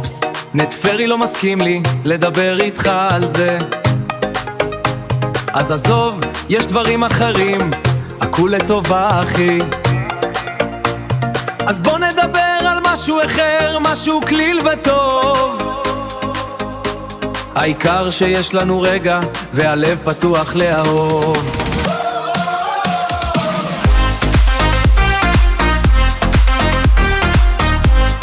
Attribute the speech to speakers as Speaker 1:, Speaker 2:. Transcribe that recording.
Speaker 1: אופס, נטפרי לא מסכים לי לדבר איתך על זה. אז עזוב, יש דברים אחרים, הכול לטובה אחי. אז בוא נדבר על משהו אחר, משהו כליל וטוב. העיקר שיש לנו רגע והלב פתוח לאהוב.